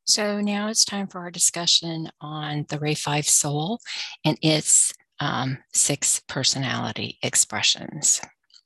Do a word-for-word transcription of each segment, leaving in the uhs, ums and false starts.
So now it's time for our discussion on the Ray five Soul and its um, six personality expressions.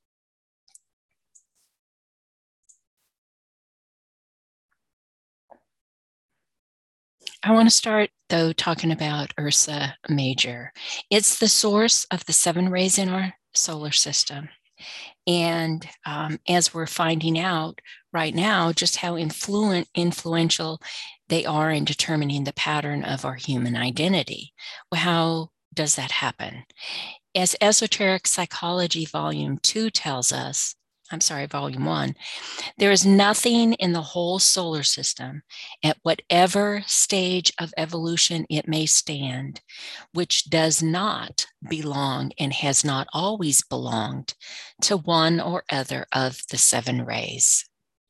I want to start, though, talking about Ursa Major. It's the source of the seven rays in our solar system. And um, as we're finding out right now, just how influent, influential they are in determining the pattern of our human identity. Well, how does that happen? As Esoteric Psychology Volume two tells us, I'm sorry, Volume one, there is nothing in the whole solar system, at whatever stage of evolution it may stand, which does not belong and has not always belonged to one or other of the seven rays.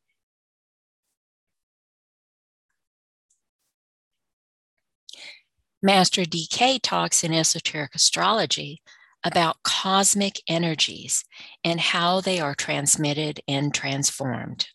Master D K talks in Esoteric Astrology about cosmic energies and how they are transmitted and transformed.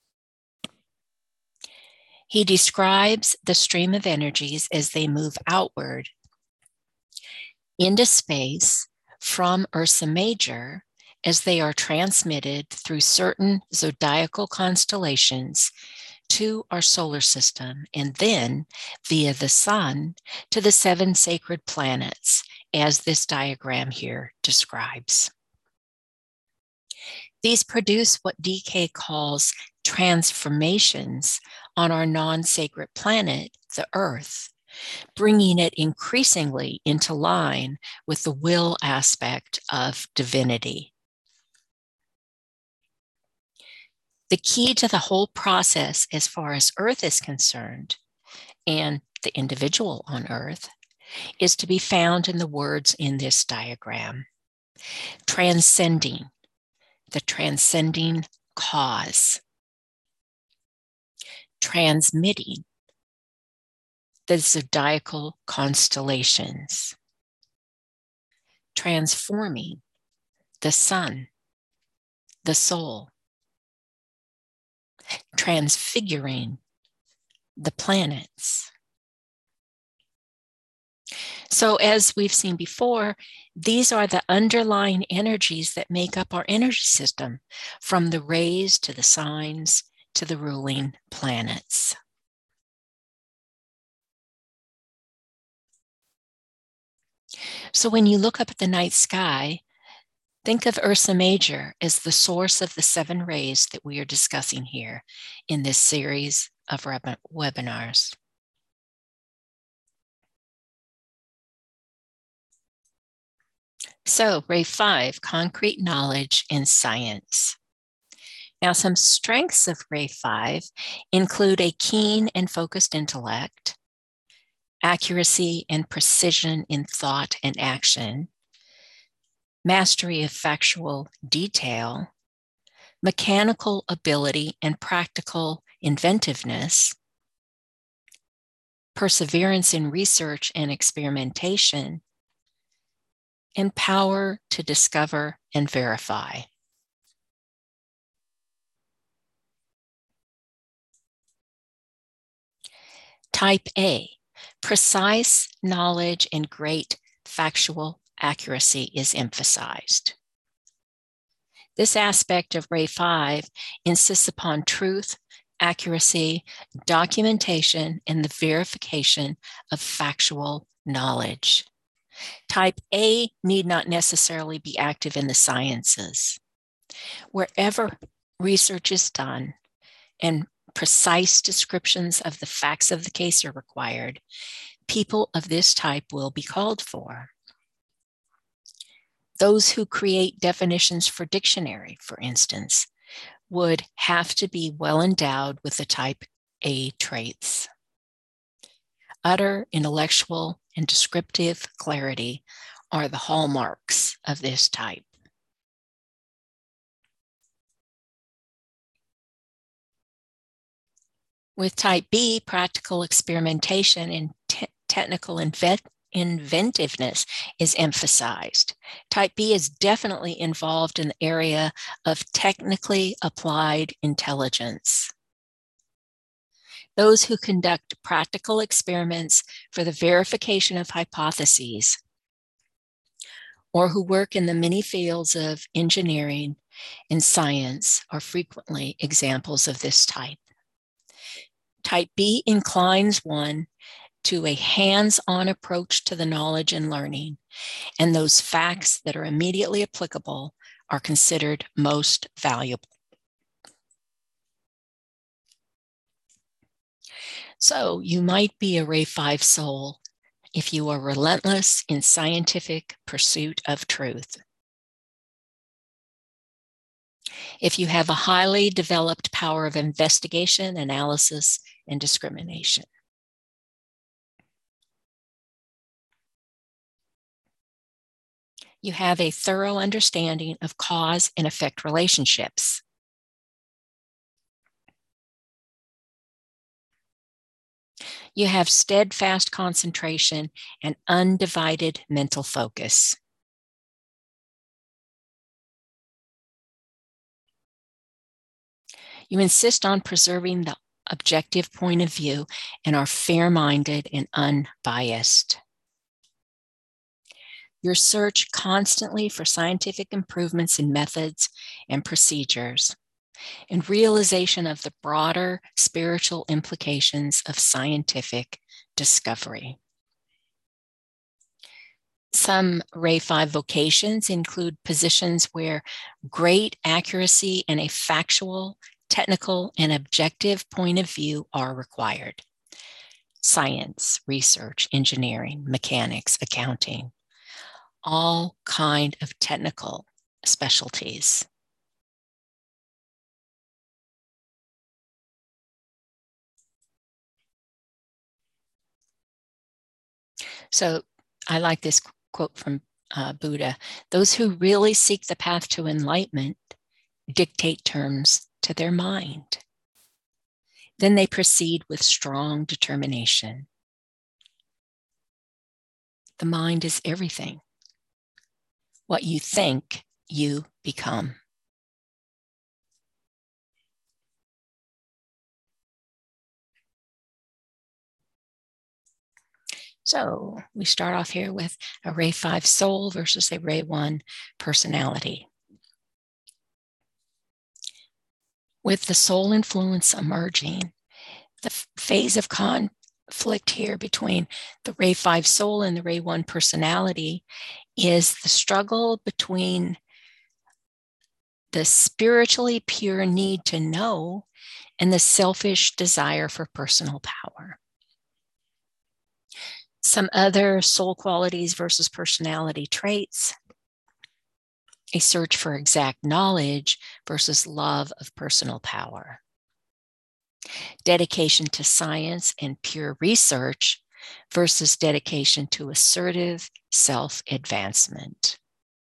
He describes the stream of energies as they move outward into space from Ursa Major as they are transmitted through certain zodiacal constellations to our solar system, and then via the sun to the seven sacred planets, as this diagram here describes. These produce what D K calls transformations on our non-sacred planet, the Earth, bringing it increasingly into line with the will aspect of divinity. The key to the whole process, as far as Earth is concerned, and the individual on Earth, is to be found in the words in this diagram. Transcending, the transcending cause. Transmitting, the zodiacal constellations. Transforming, the sun, the soul. Transfiguring, the planets. So, as we've seen before, these are the underlying energies that make up our energy system, from the rays to the signs to the ruling planets. So when you look up at the night sky, think of Ursa Major as the source of the seven rays that we are discussing here in this series of webinars. So, Ray five, concrete knowledge and science. Now, some strengths of Ray five include a keen and focused intellect, accuracy and precision in thought and action, mastery of factual detail, mechanical ability and practical inventiveness, perseverance in research and experimentation, and power to discover and verify. Type A, precise knowledge and great factual accuracy is emphasized. This aspect of Ray five insists upon truth, accuracy, documentation, and the verification of factual knowledge. Type A need not necessarily be active in the sciences. Wherever research is done and precise descriptions of the facts of the case are required, people of this type will be called for. Those who create definitions for dictionary, for instance, would have to be well endowed with the type A traits. Utter intellectual and descriptive clarity are the hallmarks of this type. With type B, practical experimentation and te- technical invent- inventiveness is emphasized. Type B is definitely involved in the area of technically applied intelligence. those who conduct practical experiments for the verification of hypotheses, or who work in the many fields of engineering and science are frequently examples of this type. Type B inclines one to a hands-on approach to the knowledge and learning, and those facts that are immediately applicable are considered most valuable. So you might be a Ray five soul if you are relentless in scientific pursuit of truth. If you have a highly developed power of investigation, analysis, and discrimination. You have a thorough understanding of cause and effect relationships. You have steadfast concentration and undivided mental focus. You insist on preserving the objective point of view and are fair-minded and unbiased. Your search constantly for scientific improvements in methods and procedures, and realization of the broader spiritual implications of scientific discovery. Some Ray five vocations include positions where great accuracy and a factual, technical, and objective point of view are required. Science, research, engineering, mechanics, accounting, all kind of technical specialties. So I like this quote from uh, Buddha. Those who really seek the path to enlightenment dictate terms to their mind. Then they proceed with strong determination. The mind is everything. What you think, you become. So we start off here with a Ray five soul versus a Ray one personality. With the soul influence emerging, the phase of conflict here between the Ray five soul and the Ray one personality is the struggle between the spiritually pure need to know and the selfish desire for personal power. Some other soul qualities versus personality traits: a search for exact knowledge versus love of personal power. Dedication to science and pure research versus dedication to assertive self-advancement.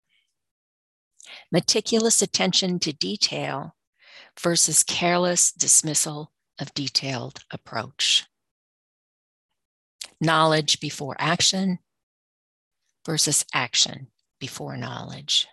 Meticulous attention to detail versus careless dismissal of detailed approach. Knowledge before action versus action before knowledge.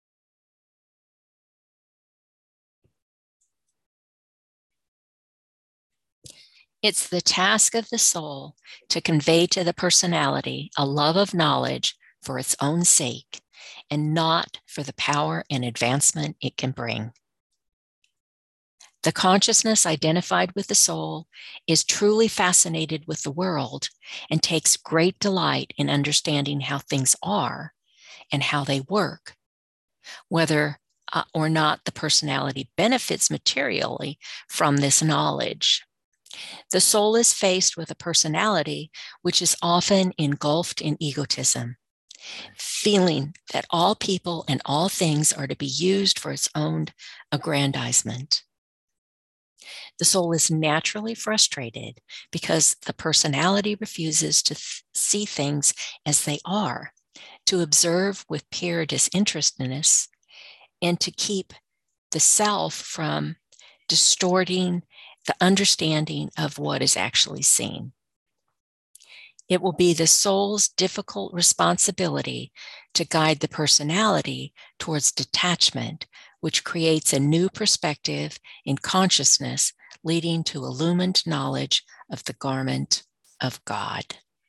It's the task of the soul to convey to the personality a love of knowledge for its own sake and not for the power and advancement it can bring. The consciousness identified with the soul is truly fascinated with the world and takes great delight in understanding how things are and how they work, whether uh, or not the personality benefits materially from this knowledge. The soul is faced with a personality which is often engulfed in egotism, feeling that all people and all things are to be used for its own aggrandizement. The soul is naturally frustrated because the personality refuses to th- see things as they are, to observe with pure disinterestedness, and to keep the self from distorting the understanding of what is actually seen. It will be the soul's difficult responsibility to guide the personality towards detachment, which creates a new perspective in consciousness leading to illumined knowledge of the garment of God.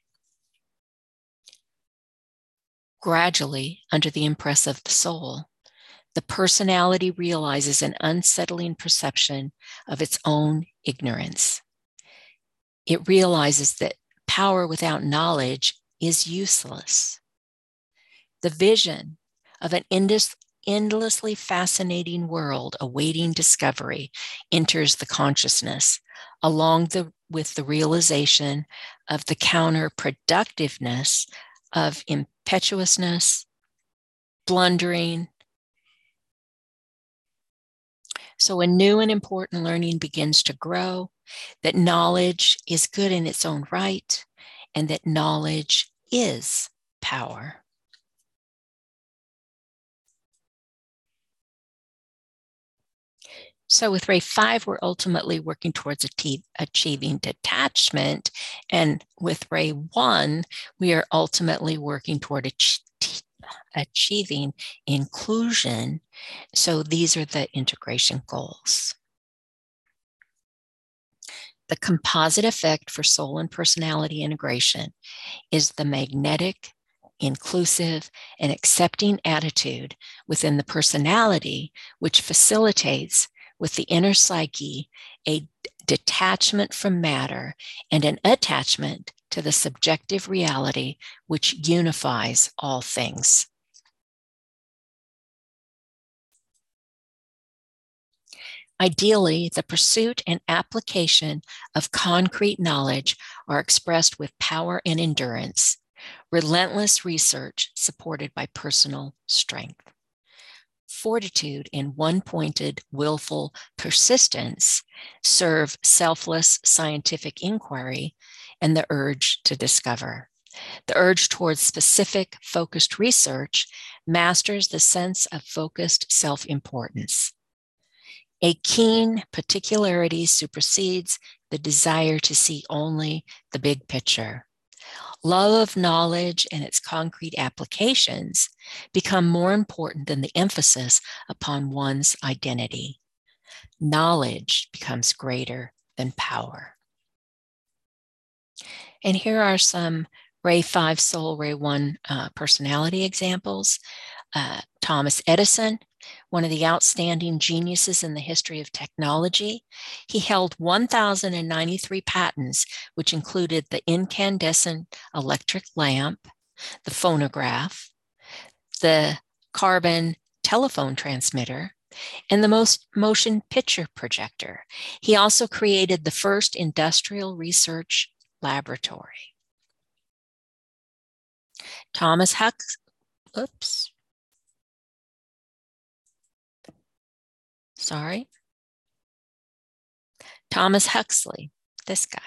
Gradually, under the impress of the soul, the personality realizes an unsettling perception of its own ignorance. It realizes that power without knowledge is useless. The vision of an endless, endlessly fascinating world awaiting discovery enters the consciousness, along the, with the realization of the counterproductiveness of impetuousness, blundering. So a new and important learning begins to grow, that knowledge is good in its own right, and that knowledge is power. So with Ray five, we're ultimately working towards achieving detachment. And with Ray one, we are ultimately working toward ach- achieving inclusion. So these are the integration goals. The composite effect for soul and personality integration is the magnetic, inclusive, and accepting attitude within the personality, which facilitates with the inner psyche a detachment from matter and an attachment to the subjective reality which unifies all things. Ideally, the pursuit and application of concrete knowledge are expressed with power and endurance, relentless research supported by personal strength. Fortitude and one-pointed, willful persistence serve selfless scientific inquiry and the urge to discover. The urge towards specific, focused research masters the sense of focused self-importance. A keen particularity supersedes the desire to see only the big picture. Love of knowledge and its concrete applications become more important than the emphasis upon one's identity. Knowledge becomes greater than power. And here are some Ray five Soul, Ray one uh, personality examples. Uh, Thomas Edison, one of the outstanding geniuses in the history of technology. He held one thousand ninety-three patents, which included the incandescent electric lamp, the phonograph, the carbon telephone transmitter, and the most motion picture projector. He also created the first industrial research laboratory. Thomas Huxley, oops, sorry. Thomas Huxley, this guy.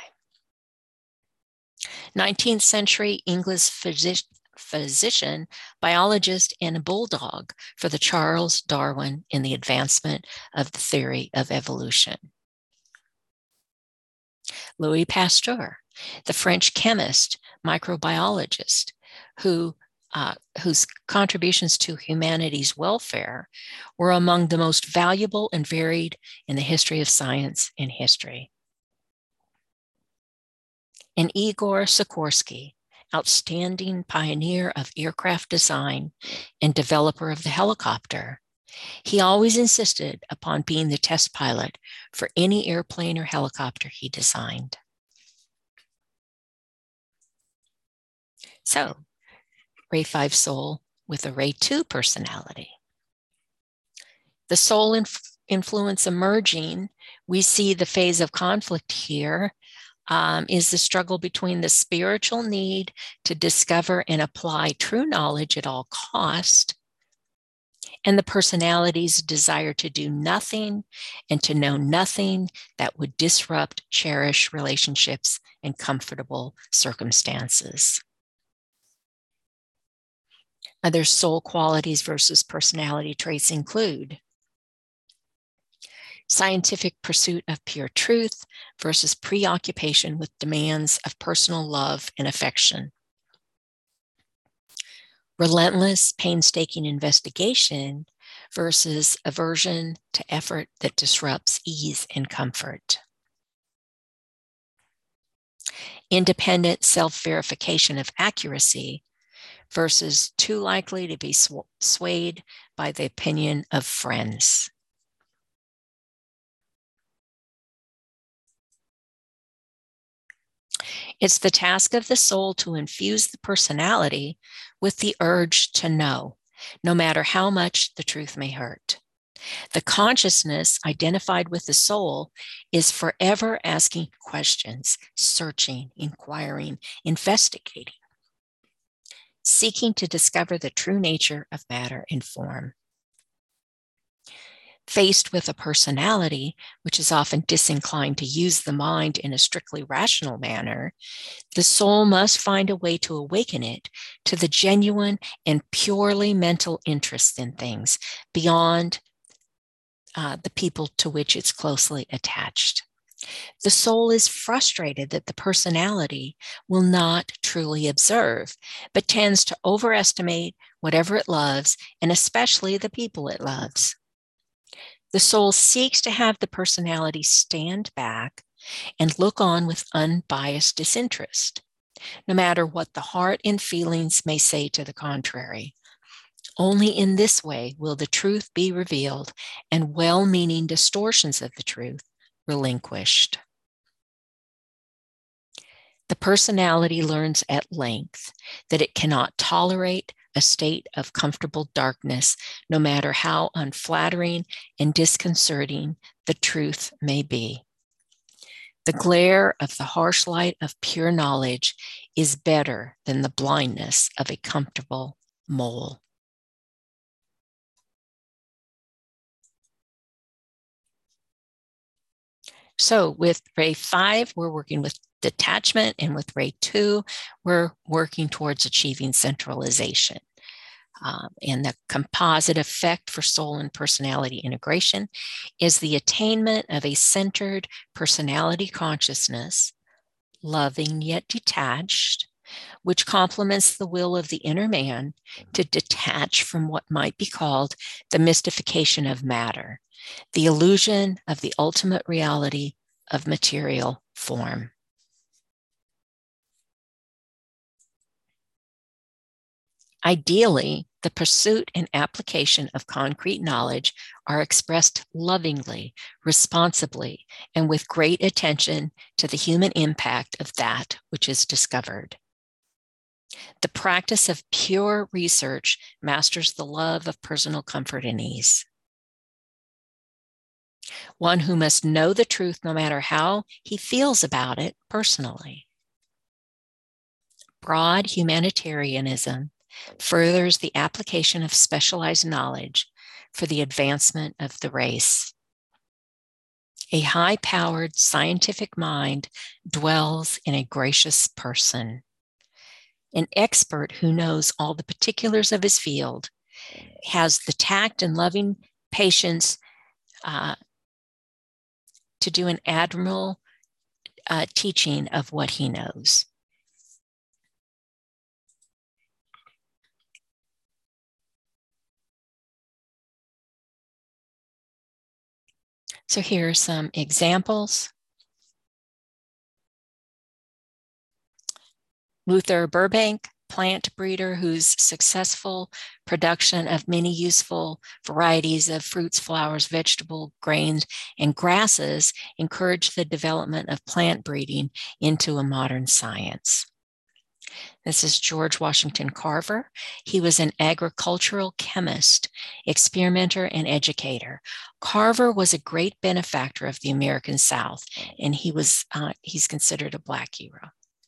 nineteenth century English physician, physician, biologist, and a bulldog for the Charles Darwin in the advancement of the theory of evolution. Louis Pasteur, the French chemist, microbiologist, who Uh, whose contributions to humanity's welfare were among the most valuable and varied in the history of science and history. And Igor Sikorsky, outstanding pioneer of aircraft design and developer of the helicopter. He always insisted upon being the test pilot for any airplane or helicopter he designed. So, Ray five Soul with a Ray two personality. The soul inf- influence emerging, we see the phase of conflict here um, is the struggle between the spiritual need to discover and apply true knowledge at all cost and the personality's desire to do nothing and to know nothing that would disrupt cherished relationships and comfortable circumstances. Other soul qualities versus personality traits include scientific pursuit of pure truth versus preoccupation with demands of personal love and affection. Relentless, painstaking investigation versus aversion to effort that disrupts ease and comfort. Independent self-verification of accuracy versus too likely to be sw- swayed by the opinion of friends. It's the task of the soul to infuse the personality with the urge to know, no matter how much the truth may hurt. The consciousness identified with the soul is forever asking questions, searching, inquiring, investigating, seeking to discover the true nature of matter and form. Faced with a personality which is often disinclined to use the mind in a strictly rational manner, the soul must find a way to awaken it to the genuine and purely mental interest in things beyond uh, the people to which it's closely attached. The soul is frustrated that the personality will not truly observe, but tends to overestimate whatever it loves, and especially the people it loves. The soul seeks to have the personality stand back and look on with unbiased disinterest, no matter what the heart and feelings may say to the contrary. Only in this way will the truth be revealed and well-meaning distortions of the truth relinquished. The personality learns at length that it cannot tolerate a state of comfortable darkness, no matter how unflattering and disconcerting the truth may be. The glare of the harsh light of pure knowledge is better than the blindness of a comfortable mole. So with ray five, we're working with detachment, and with ray two, we're working towards achieving centralization. Um, and the composite effect for soul and personality integration is the attainment of a centered personality consciousness, loving yet detached, which complements the will of the inner man to detach from what might be called the mystification of matter, the illusion of the ultimate reality of material form. Ideally, the pursuit and application of concrete knowledge are expressed lovingly, responsibly, and with great attention to the human impact of that which is discovered. The practice of pure research masters the love of personal comfort and ease. One who must know the truth no matter how he feels about it personally. Broad humanitarianism furthers the application of specialized knowledge for the advancement of the race. A high-powered scientific mind dwells in a gracious person. An expert who knows all the particulars of his field has the tact and loving patience uh, to do an admirable uh, teaching of what he knows. So here are some examples. Luther Burbank, plant breeder whose successful production of many useful varieties of fruits, flowers, vegetables, grains, and grasses encouraged the development of plant breeding into a modern science. This is George Washington Carver. He was an agricultural chemist, experimenter, and educator. Carver was a great benefactor of the American South, and he was uh, he's considered a Black hero.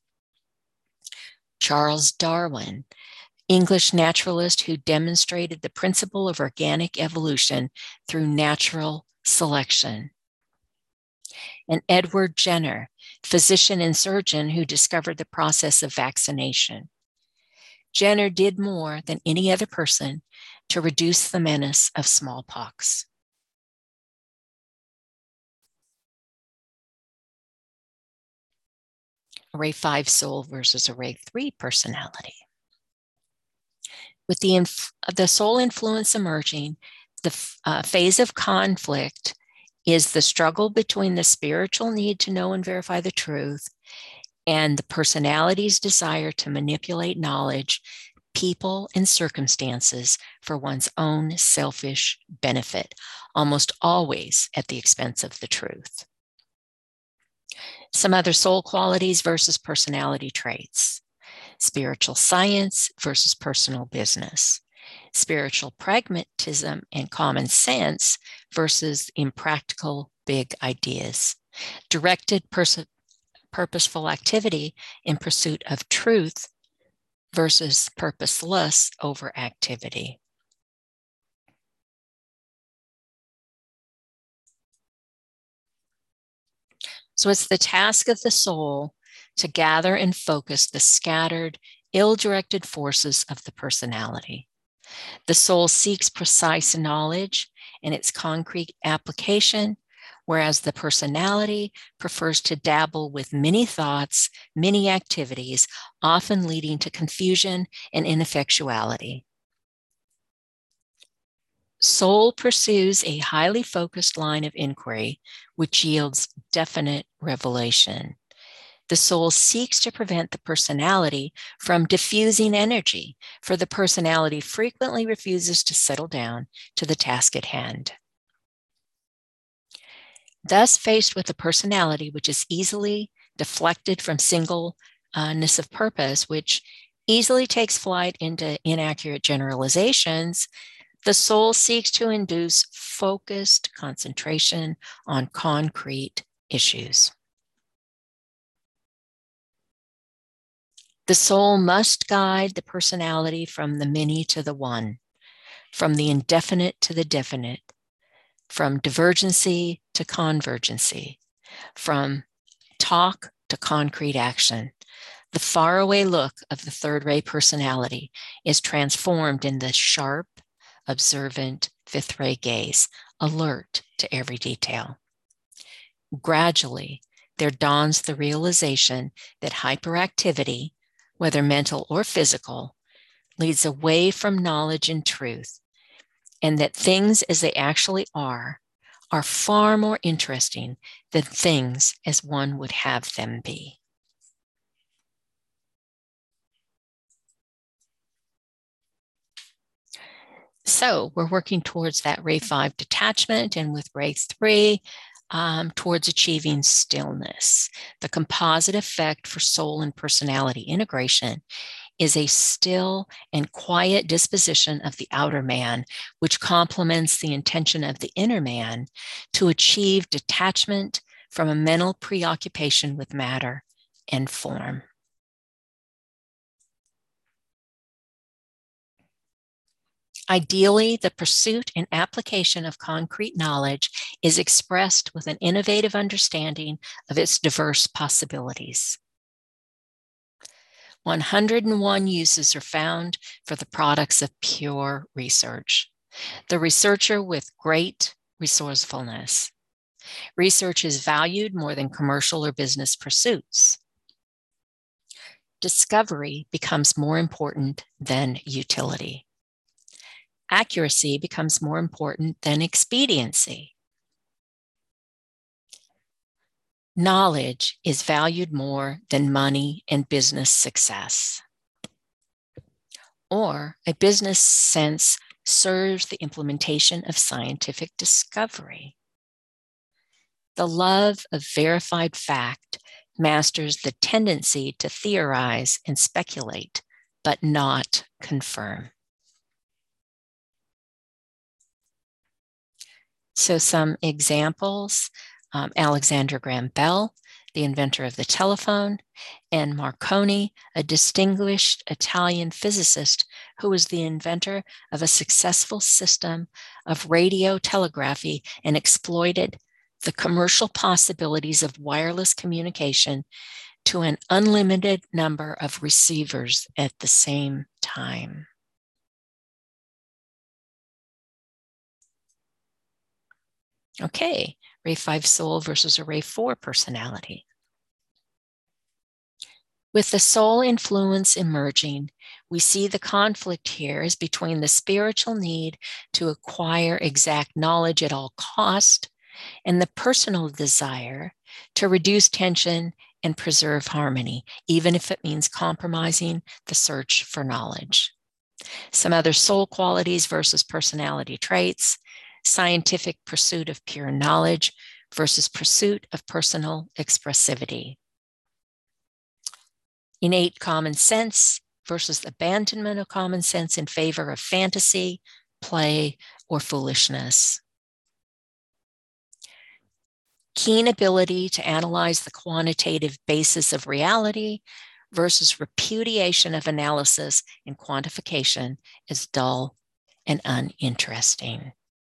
Charles Darwin, English naturalist who demonstrated the principle of organic evolution through natural selection. And Edward Jenner, physician and surgeon who discovered the process of vaccination. Jenner did more than any other person to reduce the menace of smallpox. Array five soul versus array three personality. With the, inf- the soul influence emerging, The uh, phase of conflict is the struggle between the spiritual need to know and verify the truth and the personality's desire to manipulate knowledge, people, and circumstances for one's own selfish benefit, almost always at the expense of the truth. Some other soul qualities versus personality traits. Spiritual science versus personal business. Spiritual pragmatism and common sense versus impractical big ideas. Directed pers- purposeful activity in pursuit of truth versus purposeless overactivity. So it's the task of the soul to gather and focus the scattered, ill-directed forces of the personality. The soul seeks precise knowledge and its concrete application, whereas the personality prefers to dabble with many thoughts, many activities, often leading to confusion and ineffectuality. Soul pursues a highly focused line of inquiry, which yields definite revelation. The soul seeks to prevent the personality from diffusing energy, for the personality frequently refuses to settle down to the task at hand. Thus, faced with a personality which is easily deflected from singleness of purpose, which easily takes flight into inaccurate generalizations, the soul seeks to induce focused concentration on concrete issues. The soul must guide the personality from the many to the one, from the indefinite to the definite, from divergency to convergency, from talk to concrete action. The faraway look of the third-ray personality is transformed in the sharp, observant fifth-ray gaze, alert to every detail. Gradually, there dawns the realization that hyperactivity, whether mental or physical, leads away from knowledge and truth, and that things as they actually are are far more interesting than things as one would have them be. So we're working towards that ray five detachment, and with ray three, um, towards achieving stillness. The composite effect for soul and personality integration is a still and quiet disposition of the outer man, which complements the intention of the inner man to achieve detachment from a mental preoccupation with matter and form. Ideally, the pursuit and application of concrete knowledge is expressed with an innovative understanding of its diverse possibilities. one hundred and one uses are found for the products of pure research. The researcher with great resourcefulness. Research is valued more than commercial or business pursuits. Discovery becomes more important than utility. Accuracy becomes more important than expediency. Knowledge is valued more than money and business success. Or a business sense serves the implementation of scientific discovery. The love of verified fact masters the tendency to theorize and speculate, but not confirm. So some examples, um, Alexander Graham Bell, the inventor of the telephone, and Marconi, a distinguished Italian physicist who was the inventor of a successful system of radio telegraphy and exploited the commercial possibilities of wireless communication to an unlimited number of receivers at the same time. Okay, ray five soul versus a ray four personality. With the soul influence emerging, we see the conflict here is between the spiritual need to acquire exact knowledge at all cost and the personal desire to reduce tension and preserve harmony, even if it means compromising the search for knowledge. Some other soul qualities versus personality traits, scientific pursuit of pure knowledge versus pursuit of personal expressivity. Innate common sense versus abandonment of common sense in favor of fantasy, play, or foolishness. Keen ability to analyze the quantitative basis of reality versus repudiation of analysis and quantification as dull and uninteresting.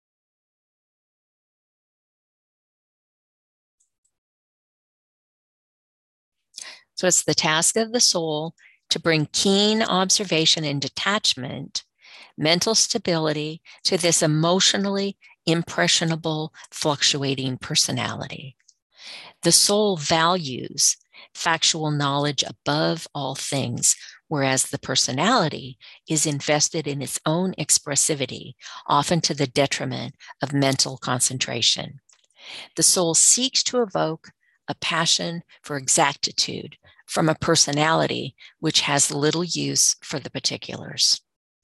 So it's the task of the soul to bring keen observation and detachment, mental stability to this emotionally impressionable, fluctuating personality. The soul values factual knowledge above all things, whereas the personality is invested in its own expressivity, often to the detriment of mental concentration. The soul seeks to evoke a passion for exactitude from a personality which has little use for the particulars.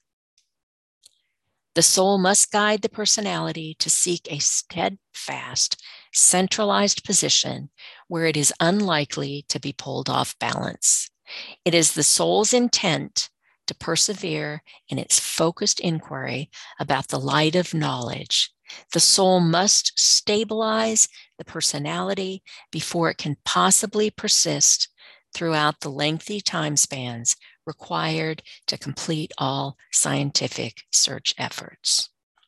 The soul must guide the personality to seek a steadfast, centralized position where it is unlikely to be pulled off balance. It is the soul's intent to persevere in its focused inquiry about the light of knowledge. The soul must stabilize the personality before it can possibly persist throughout the lengthy time spans required to complete all scientific search efforts.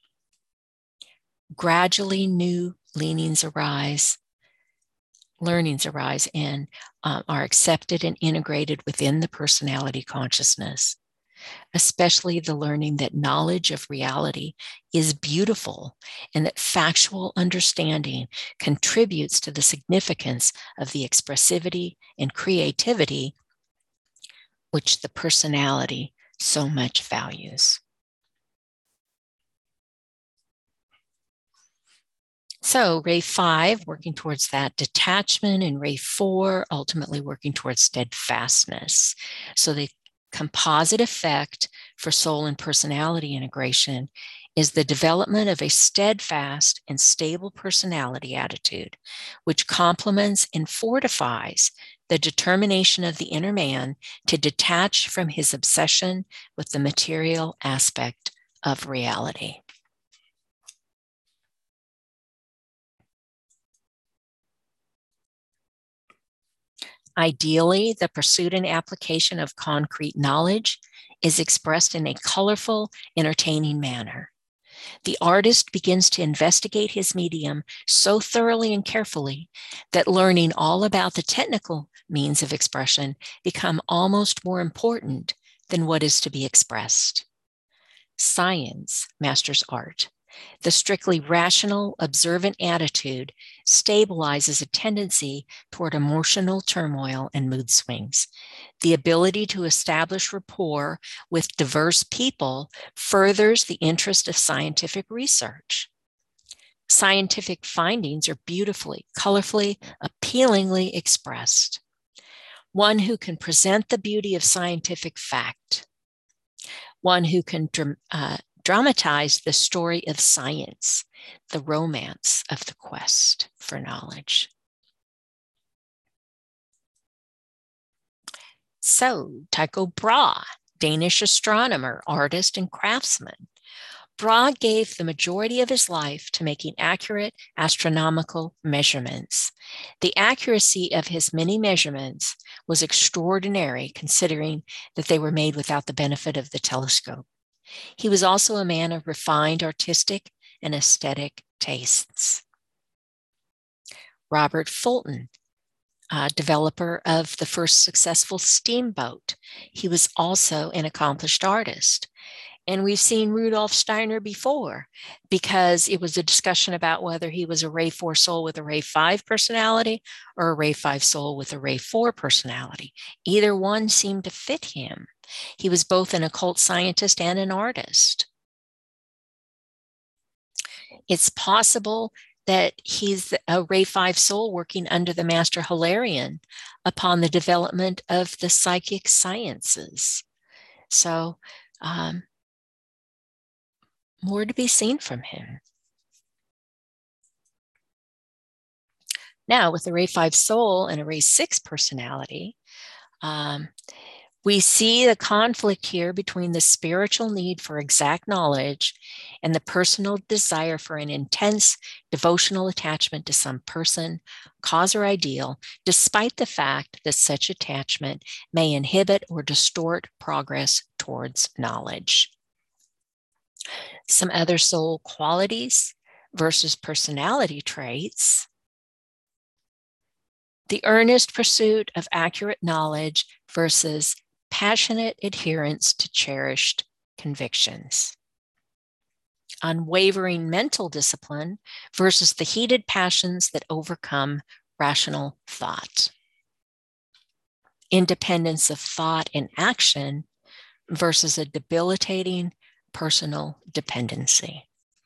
Gradually, new leanings arise, learnings arise, and uh, are accepted and integrated within the personality consciousness, especially the learning that knowledge of reality is beautiful and that factual understanding contributes to the significance of the expressivity and creativity which the personality so much values. So ray five, working towards that detachment, and ray four, ultimately working towards steadfastness. So the composite effect for soul and personality integration is the development of a steadfast and stable personality attitude, which complements and fortifies the determination of the inner man to detach from his obsession with the material aspect of reality. Ideally, the pursuit and application of concrete knowledge is expressed in a colorful, entertaining manner. The artist begins to investigate his medium so thoroughly and carefully that learning all about the technical means of expression become almost more important than what is to be expressed. Science masters art. The strictly rational, observant attitude stabilizes a tendency toward emotional turmoil and mood swings. The ability to establish rapport with diverse people furthers the interest of scientific research. Scientific findings are beautifully, colorfully, appealingly expressed. One who can present the beauty of scientific fact. One who can uh, dramatize the story of science, the romance of the quest for knowledge. So, Tycho Brahe, Danish astronomer, artist, and craftsman. Brahe gave the majority of his life to making accurate astronomical measurements. The accuracy of his many measurements was extraordinary, considering that they were made without the benefit of the telescope. He was also a man of refined artistic and aesthetic tastes. Robert Fulton, uh, developer of the first successful steamboat. He was also an accomplished artist. And we've seen Rudolf Steiner before, because it was a discussion about whether he was a Ray four soul with a Ray five personality or a Ray five soul with a Ray four personality. Either one seemed to fit him. He was both an occult scientist and an artist. It's possible that he's a Ray five soul working under the Master Hilarion upon the development of the psychic sciences. So, um, more to be seen from him. Now, with the Ray five soul and a Ray six personality, um, we see the conflict here between the spiritual need for exact knowledge and the personal desire for an intense devotional attachment to some person, cause, or ideal, despite the fact that such attachment may inhibit or distort progress towards knowledge. Some other soul qualities versus personality traits. The earnest pursuit of accurate knowledge versus passionate adherence to cherished convictions. Unwavering mental discipline versus the heated passions that overcome rational thought. Independence of thought and action versus a debilitating personal dependency.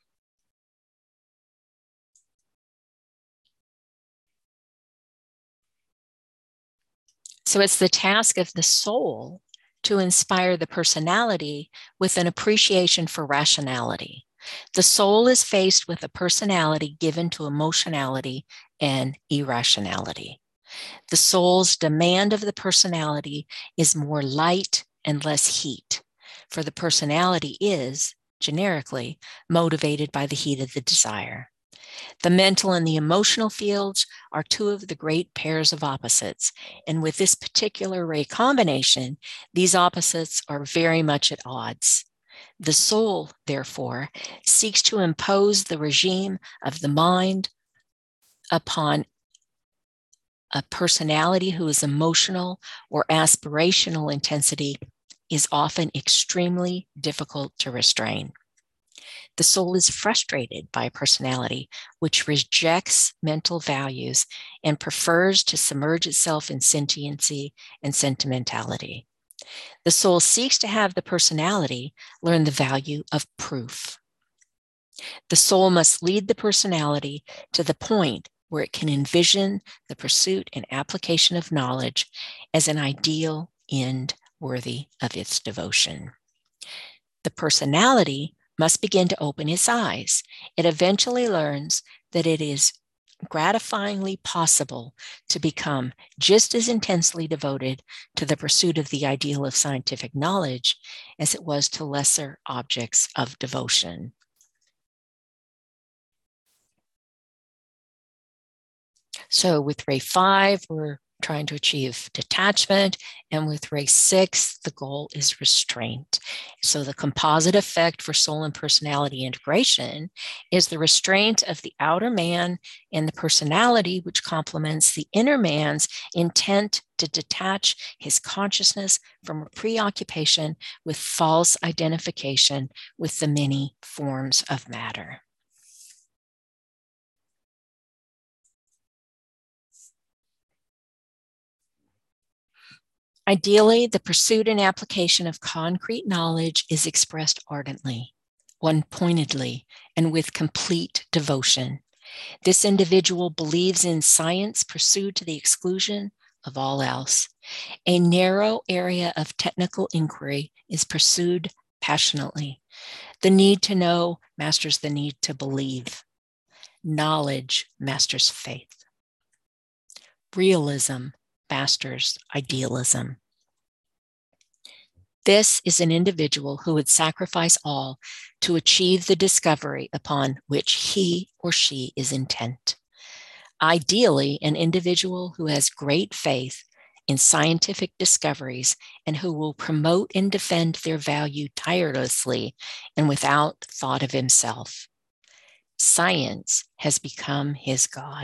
So it's the task of the soul to inspire the personality with an appreciation for rationality. The soul is faced with a personality given to emotionality and irrationality. The soul's demand of the personality is more light and less heat, for the personality is, generically, motivated by the heat of the desire. The mental and the emotional fields are two of the great pairs of opposites. And with this particular ray combination, these opposites are very much at odds. The soul, therefore, seeks to impose the regime of the mind upon a personality whose emotional or aspirational intensity is often extremely difficult to restrain. The soul is frustrated by a personality which rejects mental values and prefers to submerge itself in sentiency and sentimentality. The soul seeks to have the personality learn the value of proof. The soul must lead the personality to the point where it can envision the pursuit and application of knowledge as an ideal end worthy of its devotion. The personality must begin to open its eyes. It eventually learns that it is gratifyingly possible to become just as intensely devoted to the pursuit of the ideal of scientific knowledge as it was to lesser objects of devotion. So with ray five, we're trying to achieve detachment, and with ray six, the goal is restraint. So the composite effect for soul and personality integration is the restraint of the outer man and the personality, which complements the inner man's intent to detach his consciousness from a preoccupation with false identification with the many forms of matter. Ideally, the pursuit and application of concrete knowledge is expressed ardently, one-pointedly, and with complete devotion. This individual believes in science pursued to the exclusion of all else. A narrow area of technical inquiry is pursued passionately. The need to know masters the need to believe. Knowledge masters faith. Realism masters idealism. This is an individual who would sacrifice all to achieve the discovery upon which he or she is intent. Ideally, an individual who has great faith in scientific discoveries and who will promote and defend their value tirelessly and without thought of himself. Science has become his God.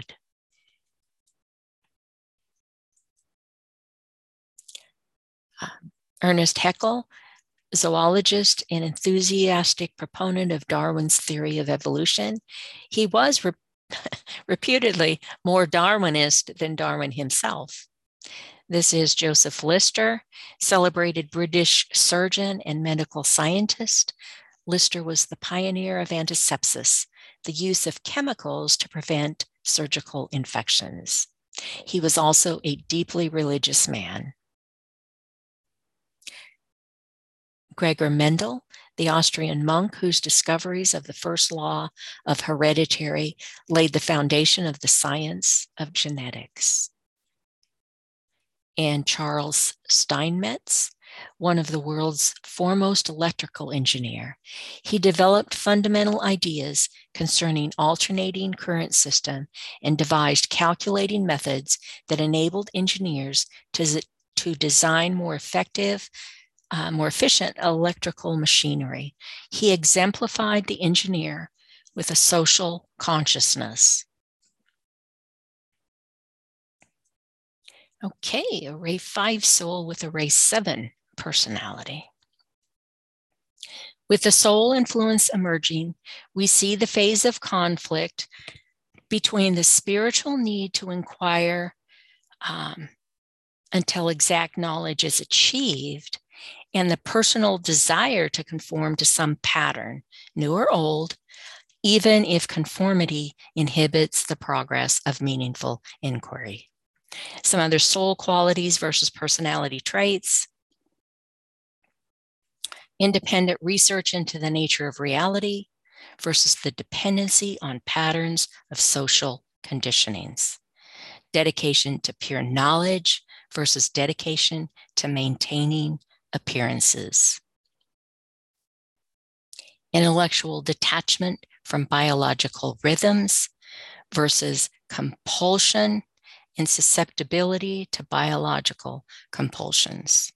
Uh, Ernest Haeckel zoologist and enthusiastic proponent of Darwin's theory of evolution, he was re- reputedly more Darwinist than Darwin himself. This is Joseph Lister, celebrated British surgeon and medical scientist. Lister was the pioneer of antisepsis, the use of chemicals to prevent surgical infections. He was also a deeply religious man. Gregor Mendel, the Austrian monk whose discoveries of the first law of heredity laid the foundation of the science of genetics. And Charles Steinmetz, one of the world's foremost electrical engineer. He developed fundamental ideas concerning alternating current system and devised calculating methods that enabled engineers to, to design more effective, uh, more efficient electrical machinery. He exemplified the engineer with a social consciousness. Okay, array five soul with array seven personality. With the soul influence emerging, we see the phase of conflict between the spiritual need to inquire um, until exact knowledge is achieved and the personal desire to conform to some pattern, new or old, even if conformity inhibits the progress of meaningful inquiry. Some other soul qualities versus personality traits. Independent research into the nature of reality versus the dependency on patterns of social conditionings. Dedication to pure knowledge versus dedication to maintaining appearances. Intellectual detachment from biological rhythms versus compulsion and susceptibility to biological compulsions.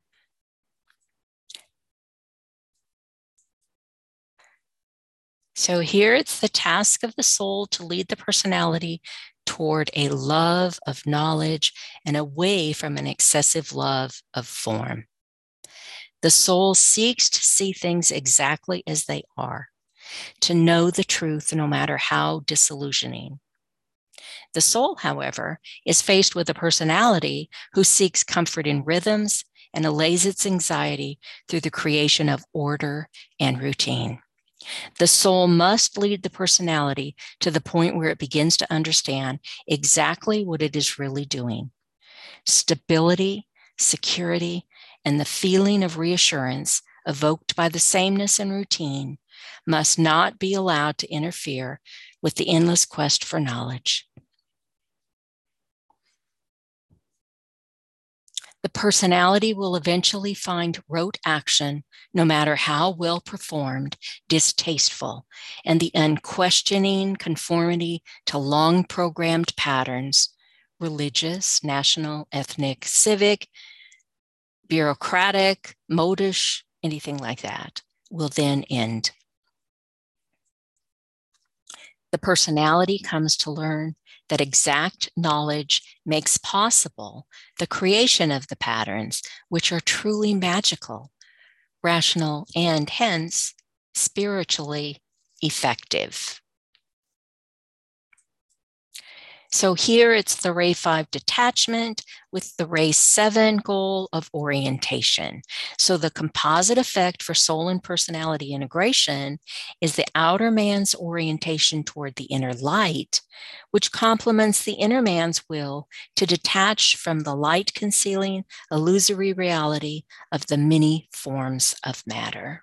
So here it's the task of the soul to lead the personality toward a love of knowledge and away from an excessive love of form. The soul seeks to see things exactly as they are, to know the truth no matter how disillusioning. The soul, however, is faced with a personality who seeks comfort in rhythms and allays its anxiety through the creation of order and routine. The soul must lead the personality to the point where it begins to understand exactly what it is really doing. Stability, security, and the feeling of reassurance evoked by the sameness and routine must not be allowed to interfere with the endless quest for knowledge. The personality will eventually find rote action, no matter how well performed, distasteful, and the unquestioning conformity to long programmed patterns, religious, national, ethnic, civic, bureaucratic, modish, anything like that, will then end. The personality comes to learn that exact knowledge makes possible the creation of the patterns, which are truly magical, rational, and hence spiritually effective. So here it's the ray five detachment with the ray seven goal of orientation. So the composite effect for soul and personality integration is the outer man's orientation toward the inner light, which complements the inner man's will to detach from the light concealing illusory reality of the many forms of matter.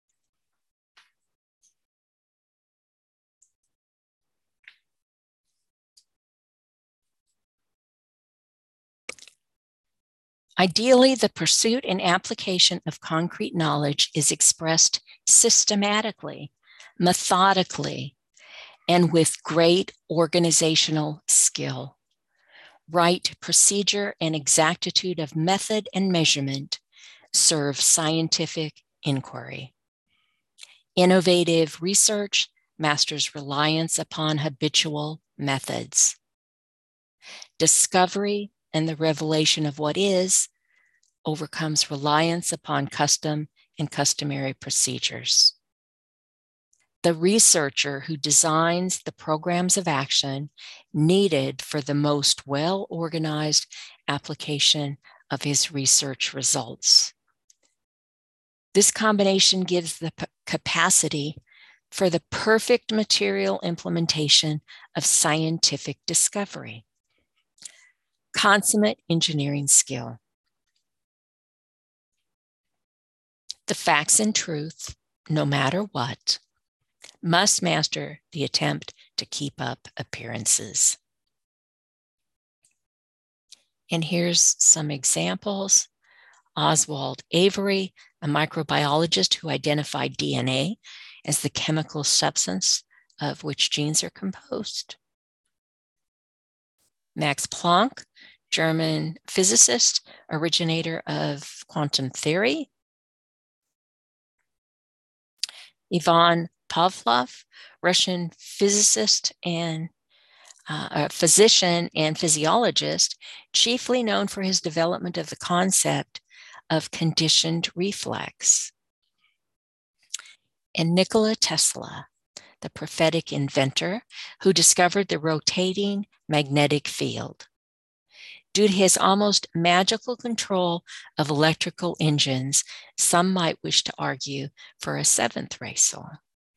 Ideally, the pursuit and application of concrete knowledge is expressed systematically, methodically, and with great organizational skill. Right procedure and exactitude of method and measurement serve scientific inquiry. Innovative research masters reliance upon habitual methods. Discovery and the revelation of what is overcomes reliance upon custom and customary procedures. The researcher who designs the programs of action needed for the most well-organized application of his research results. This combination gives the p- capacity for the perfect material implementation of scientific discovery. Consummate engineering skill. The facts and truth, no matter what, must master the attempt to keep up appearances. And here's some examples. Oswald Avery, a microbiologist who identified D N A as the chemical substance of which genes are composed. Max Planck, German physicist, originator of quantum theory. Ivan Pavlov, Russian physicist and uh, a physician and physiologist, chiefly known for his development of the concept of conditioned reflex. And Nikola Tesla, the prophetic inventor who discovered the rotating magnetic field. Due to his almost magical control of electrical engines, some might wish to argue for a seventh ray soul.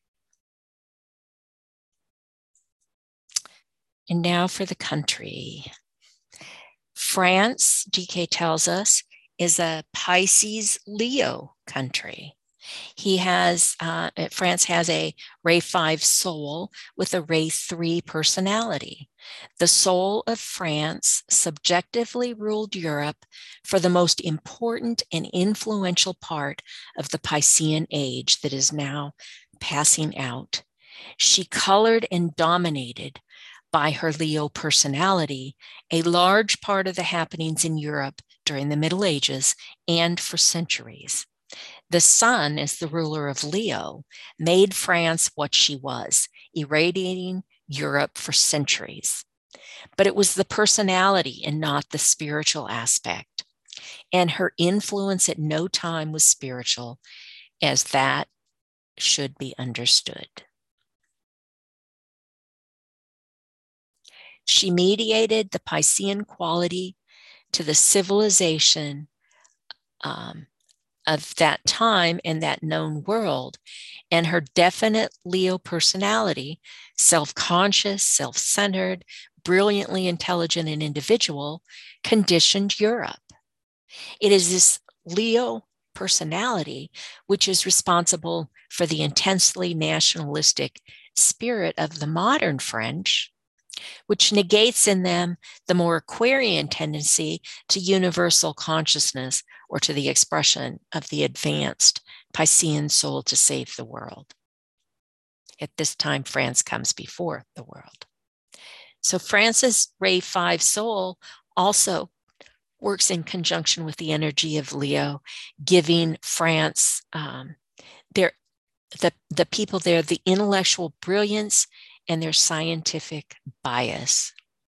And now for the country. France, G K tells us, is a Pisces Leo country. He has, uh, France has a ray five soul with a ray three personality. The soul of France subjectively ruled Europe for the most important and influential part of the Piscean age that is now passing out. She colored and dominated by her Leo personality a large part of the happenings in Europe during the Middle Ages and for centuries. The sun, as the ruler of Leo, made France what she was, irradiating Europe for centuries. But it was the personality and not the spiritual aspect. And her influence at no time was spiritual, as that should be understood. She mediated the Piscean quality to the civilization um, of that time and that known world, and her definite Leo personality, self-conscious, self-centered, brilliantly intelligent and individual, conditioned Europe. It is this Leo personality which is responsible for the intensely nationalistic spirit of the modern French, which negates in them the more Aquarian tendency to universal consciousness or to the expression of the advanced Piscean soul to save the world. At this time, France comes before the world. So France's ray five soul also works in conjunction with the energy of Leo, giving France, um, their, the, the people there, the intellectual brilliance and their scientific bias.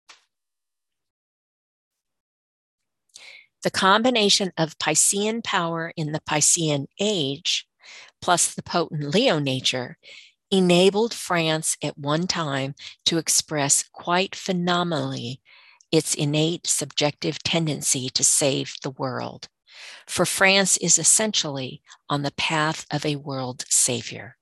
The combination of Piscean power in the Piscean age, plus the potent Leo nature, enabled France at one time to express quite phenomenally its innate subjective tendency to save the world. For France is essentially on the path of a world savior.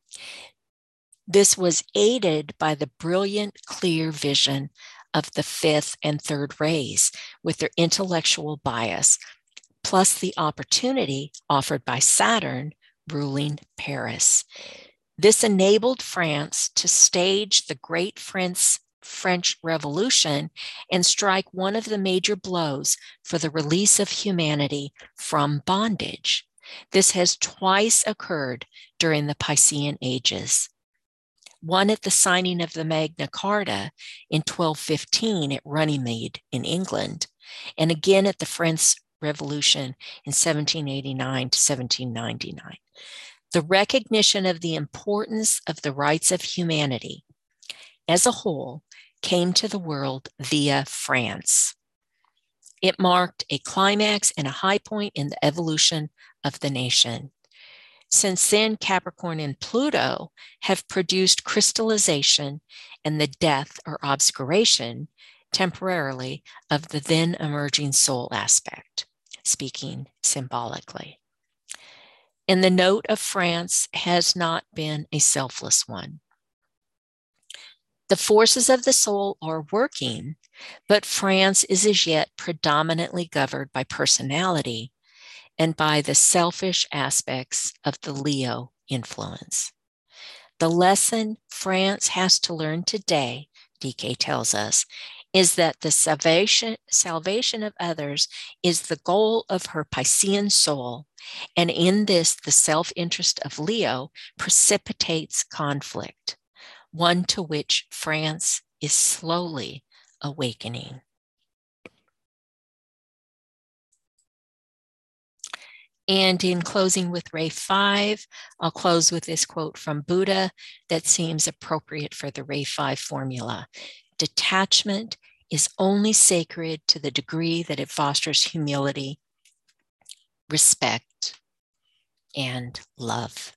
This was aided by the brilliant, clear vision of the fifth and third rays with their intellectual bias, plus the opportunity offered by Saturn ruling Paris. This enabled France to stage the Great French, French Revolution and strike one of the major blows for the release of humanity from bondage. This has twice occurred during the Piscean ages. One at the signing of the Magna Carta in twelve fifteen at Runnymede in England, and again at the French Revolution in seventeen eighty-nine to seventeen ninety-nine. The recognition of the importance of the rights of humanity as a whole came to the world via France. It marked a climax and a high point in the evolution of the nation. Since then, Capricorn and Pluto have produced crystallization and the death or obscuration temporarily of the then emerging soul aspect, speaking symbolically. And the note of France has not been a selfless one. The forces of the soul are working, but France is as yet predominantly governed by personality and by the selfish aspects of the Leo influence. The lesson France has to learn today, D K tells us, is that the salvation, salvation of others is the goal of her Piscean soul, and in this, the self-interest of Leo precipitates conflict, one to which France is slowly awakening. And in closing with Ray five, I'll close with this quote from Buddha that seems appropriate for the Ray five formula. Detachment is only sacred to the degree that it fosters humility, respect, and love.